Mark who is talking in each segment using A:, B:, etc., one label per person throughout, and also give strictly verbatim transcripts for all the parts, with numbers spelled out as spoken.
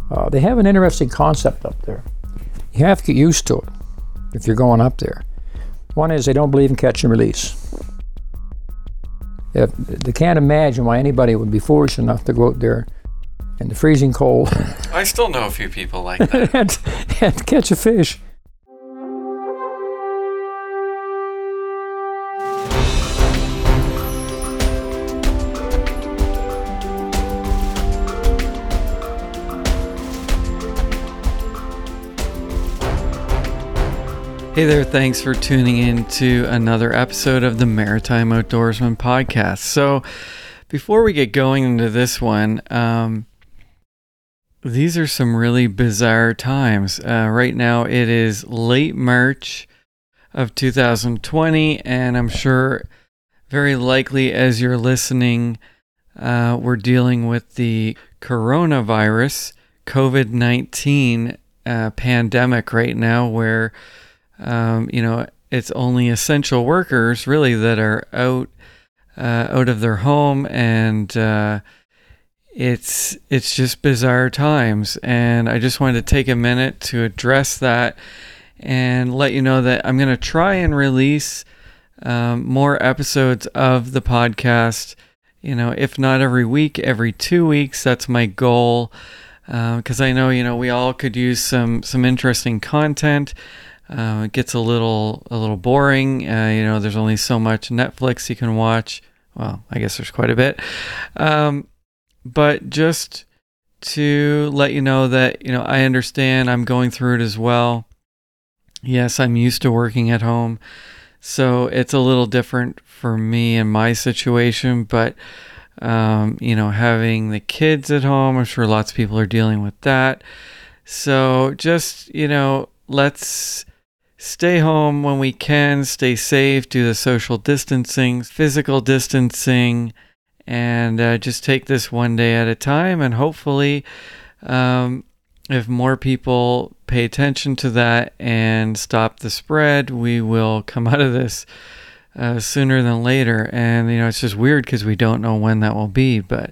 A: Uh, they have an interesting concept up there. You have to get used to it if you're going up there. One is they don't believe in catch and release. If, they can't imagine why anybody would be foolish enough to go out there in the freezing cold.
B: I still know a few people like that.
A: and, and catch a fish.
B: Hey there, thanks for tuning in to another episode of the Maritime Outdoorsman podcast. So before we get going into this one, um, these are some really bizarre times. Uh, right now it is late March of two thousand twenty, and I'm sure very likely as you're listening, uh, we're dealing with the coronavirus, covid nineteen uh, pandemic right now, where Um, you know, it's only essential workers really that are out, uh, out of their home, and uh, it's it's just bizarre times. And I just wanted to take a minute to address that and let you know that I'm going to try and release um, more episodes of the podcast. You know, if not every week, every two weeks. That's my goal, because uh, I know you know we all could use some some interesting content. Uh, it gets a little a little boring. Uh, you know, there's only so much Netflix you can watch. Well, I guess there's quite a bit. Um, but just to let you know that, you know, I understand I'm going through it as well. Yes, I'm used to working at home, so it's a little different for me and my situation. But, um, you know, having the kids at home, I'm sure lots of people are dealing with that. So just, you know, let's stay home when we can, stay safe, do the social distancing, physical distancing, and uh, just take this one day at a time. And hopefully, um, if more people pay attention to that and stop the spread, we will come out of this uh, sooner than later. And, you know, it's just weird because we don't know when that will be, but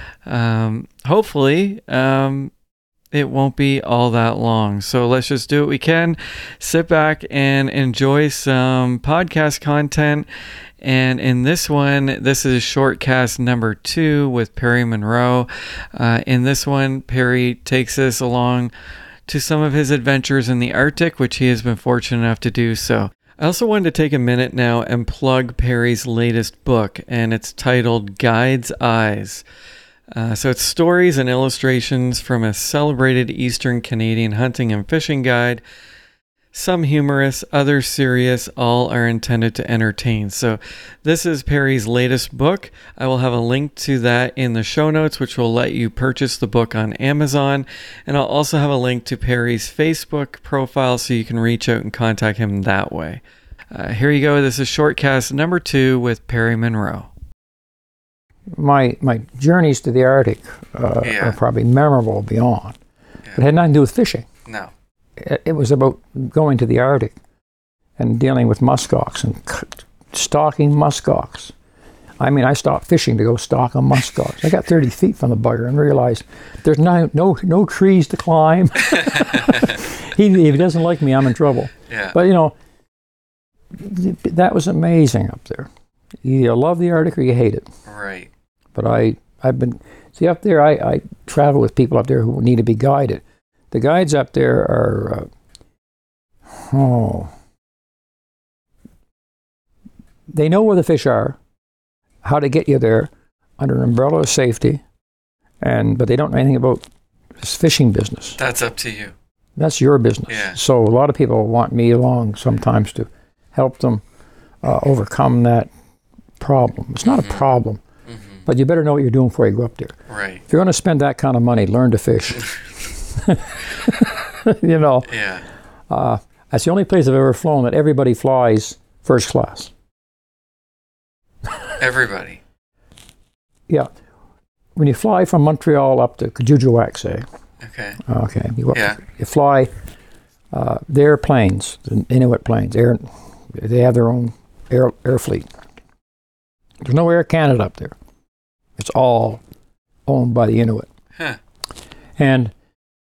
B: um, hopefully, um, it won't be all that long. So let's just do what we can. Sit back and enjoy some podcast content. And in this one, this is shortcast number two with Perry Monroe. Uh, in this one, Perry takes us along to some of his adventures in the Arctic, which he has been fortunate enough to do so. I also wanted to take a minute now and plug Perry's latest book, and it's titled Guide's Eyes. Uh, so it's stories and illustrations from a celebrated Eastern Canadian hunting and fishing guide. Some humorous, others serious, all are intended to entertain. So this is Perry's latest book. I will have a link to that in the show notes, which will let you purchase the book on Amazon. And I'll also have a link to Perry's Facebook profile so you can reach out and contact him that way. Uh, here you go. This is shortcast number two with Perry Monroe.
A: My my journeys to the Arctic uh,
B: yeah.
A: are probably memorable beyond.
B: Yeah.
A: But it had nothing to do with fishing.
B: No.
A: It, it was about going to the Arctic and dealing with muskox and c- stalking muskox. I mean, I stopped fishing to go stalk a muskox. I got thirty feet from the bugger and realized there's no no, no trees to climb. he, if he doesn't like me, I'm in trouble.
B: Yeah.
A: But, you know, th- that was amazing up there. You either love the Arctic or you hate it.
B: Right.
A: But I, I've been, see up there, I, I travel with people up there who need to be guided. The guides up there are, uh, oh, they know where the fish are, how to get you there under an umbrella of safety, and but they don't know anything about this fishing business.
B: That's up to you.
A: That's your business.
B: Yeah.
A: So a lot of people want me along sometimes to help them uh, overcome that problem. It's not mm-hmm. a problem. But you better know what you're doing before you go up there.
B: Right.
A: If you're going to spend that kind of money, learn to fish. you know.
B: Yeah.
A: Uh, that's the only place I've ever flown that everybody flies first class.
B: Everybody.
A: Yeah. When you fly from Montreal up to Kuujjuaq, say.
B: Okay.
A: Okay. You,
B: yeah.
A: you fly uh, their planes, the Inuit planes. Air, they have their own air, air fleet. There's no Air Canada up there. It's all owned by the Inuit.
B: Huh.
A: And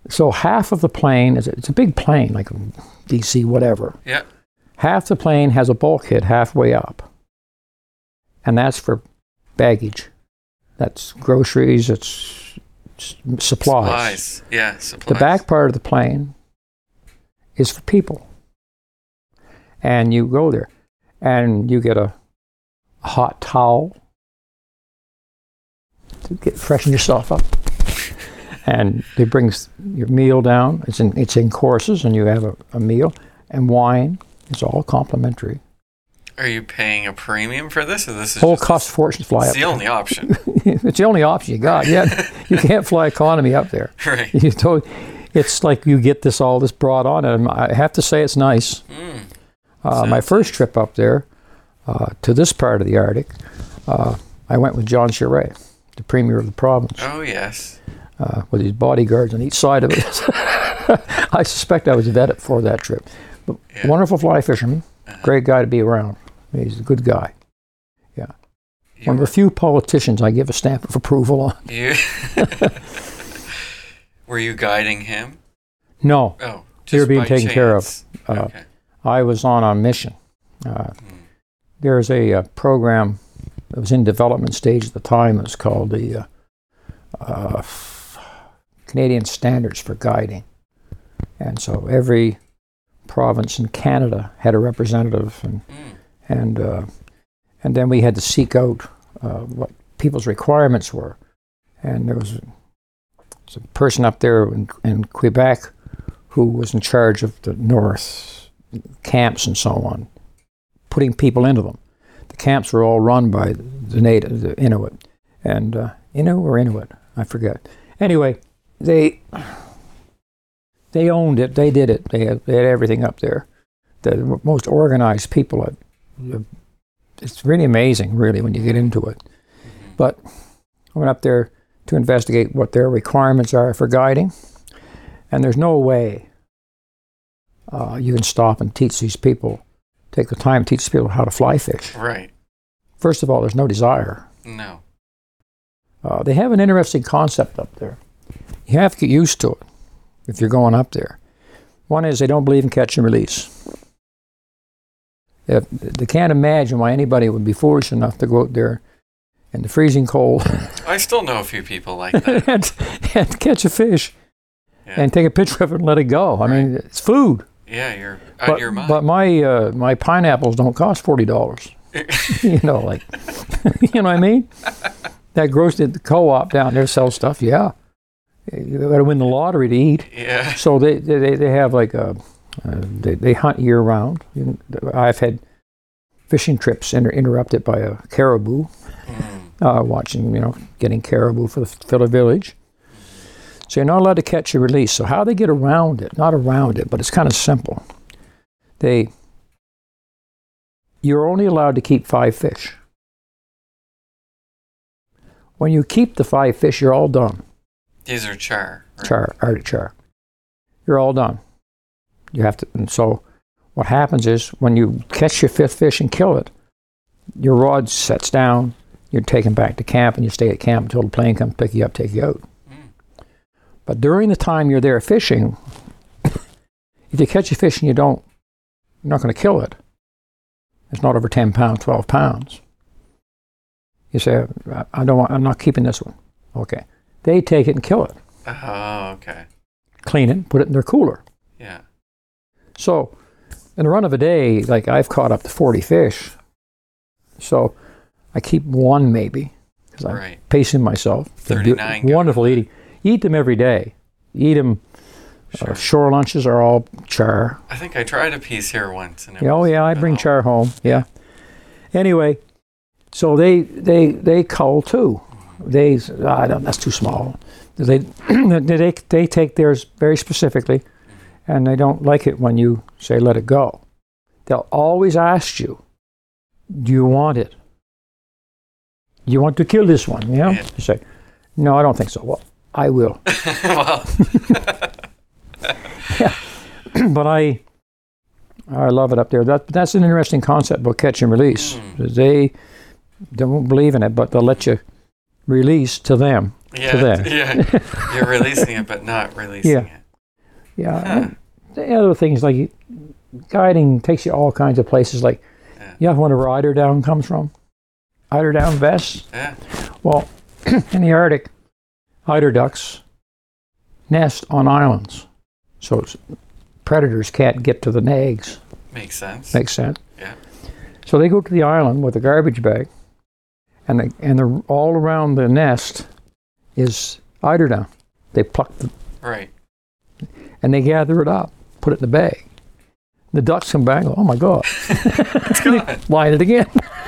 A: So half of the plane, is it's a big plane, like a D C whatever.
B: Yeah.
A: Half the plane has a bulkhead halfway up. And that's for baggage. That's groceries, it's supplies.
B: Supplies. Yeah, supplies.
A: The back part of the plane is for people. And you go there and you get a, a hot towel to get freshen yourself up. And they bring your meal down. It's in it's in courses, and you have a, a meal and wine. It's all complimentary.
B: Are you paying a premium for this, or this is
A: Whole
B: just
A: cost fortune to fly
B: it's
A: up
B: the
A: there.
B: only option?
A: It's the only option you got. Yeah, you can't fly economy up there.
B: Right.
A: You told, it's like you get this all this brought on, and I have to say it's nice.
B: Mm.
A: Uh, my first trip up there uh, to this part of the Arctic, uh, I went with John Charest, the premier of the province.
B: Oh yes.
A: Uh, with his bodyguards on each side of it. I suspect I was vetted for that trip. But
B: Yeah.
A: wonderful fly fisherman,
B: Uh-huh.
A: great guy to be around. He's a good guy. Yeah,
B: You
A: one of
B: were-
A: the few politicians I give a stamp of approval on.
B: You were you guiding him?
A: No,
B: Oh, just
A: They were being
B: by
A: taken care of.
B: chance.
A: Uh,
B: Okay.
A: I was on a mission. Uh,
B: Hmm.
A: there's a, uh program that was in development stage at the time. It was called the uh, uh, f- Canadian Standards for Guiding. And so every province in Canada had a representative, and
B: Mm.
A: and uh, and then we had to seek out uh, what people's requirements were. And there was a, was a person up there in, in Quebec who was in charge of the north camps and so on, putting people into them. The camps were all run by the native, the Inuit, and uh, Innu or Inuit, I forget. Anyway, they they owned it. They did it. They had, they had everything up there. The most organized people. At, it's really amazing, really, when you get into it.
B: Mm-hmm.
A: But I went up there to investigate what their requirements are for guiding, and there's no way uh, you can stop and teach these people, take the time to teach people how to fly fish.
B: Right.
A: First of all, there's no desire.
B: No.
A: Uh, they have an interesting concept up there. You have to get used to it if you're going up there. One is they don't believe in catch and release. If, they can't imagine why anybody would be foolish enough to go out there in the freezing cold
B: I still know a few people like that.
A: and, and catch a fish
B: Yeah.
A: and take a picture of it and let it go. I mean, it's food.
B: Yeah, you're on
A: But,
B: your mind.
A: but my uh, my pineapples don't cost forty dollars. You know, like, you know what I mean? That grocery, the co-op down there sells stuff. Yeah, you got to win the lottery to eat.
B: Yeah.
A: So they they, they have like a uh, they they hunt year round. You know, I've had fishing trips inter- interrupted by a caribou.
B: Mm.
A: Uh, watching, you know, getting caribou for the for the village. So you're not allowed to catch and release. So how they get around it? Not around it, but it's kind of simple. They you're only allowed to keep five fish. When you keep the five fish, you're all done.
B: These are char. Right?
A: Char, Arctic char. You're all done. You have to. And so, what happens is when you catch your fifth fish and kill it, your rod sets down. You're taken back to camp, and you stay at camp until the plane comes pick you up, take you out.
B: Mm.
A: But during the time you're there fishing, if you catch a fish and you don't, you're not going to kill it. It's not over ten pounds, twelve pounds. You say, I don't want, I'm not keeping this one. Okay. They take it and kill it.
B: Oh, okay.
A: Clean it, put it in their cooler.
B: Yeah.
A: So, in a run of a day, like I've caught up to forty fish. So, I keep one maybe, because I'm
B: Right.
A: pacing myself. They're du-
B: thirty-nine go.
A: Wonderful eating. Eat them every day. Eat them.
B: Sure.
A: Uh, shore lunches are all char.
B: I think I tried a piece here once. And it
A: Yeah, oh
B: was
A: yeah, I bring
B: phenomenal.
A: char home. Yeah. Anyway, so they they they cull too. They I don't, that's too small. They they they take theirs very specifically, and they don't like it when you say let it go. They'll always ask you, "Do you want it? You want to kill this one?" You know?
B: Yeah.
A: You say, "No, I don't think so." Well, I will.
B: Well,
A: But I I love it up there. That that's an interesting concept about catch and release.
B: Mm.
A: They don't believe in it, but they'll let you release to them
B: Yeah,
A: to them.
B: yeah. You're releasing it, but not releasing
A: Yeah.
B: it.
A: Yeah.
B: Huh.
A: And the other things like guiding takes you all kinds of places. Like,
B: Yeah.
A: you know where the eider down comes from? Eider down vests.
B: Yeah.
A: Well, in the Arctic, eider ducks nest on islands, so it's- predators can't get to the eggs.
B: Makes sense.
A: Makes sense.
B: Yeah.
A: So they go to the island with a garbage bag, and the, and the, all around the nest is eider down. They pluck the,
B: Right.
A: and they gather it up, put it in the bag. The ducks come back and go, oh my God.
B: It's gone.
A: Line it again.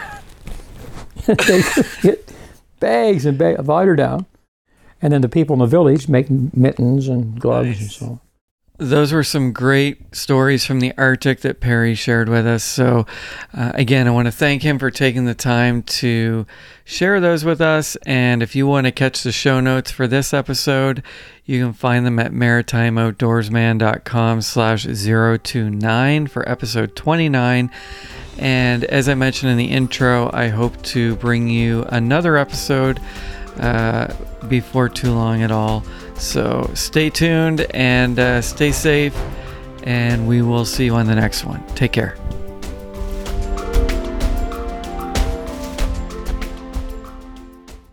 A: They get bags and bags of eider down. And then the people in the village make mittens and gloves
B: Nice.
A: and so on.
B: Those were some great stories from the Arctic that Perry shared with us. So, uh, again, I want to thank him for taking the time to share those with us. And if you want to catch the show notes for this episode, you can find them at maritimeoutdoorsman.com slash 029 for episode twenty-nine. And as I mentioned in the intro, I hope to bring you another episode uh, before too long at all. So stay tuned and uh, stay safe, and we will see you on the next one. Take care.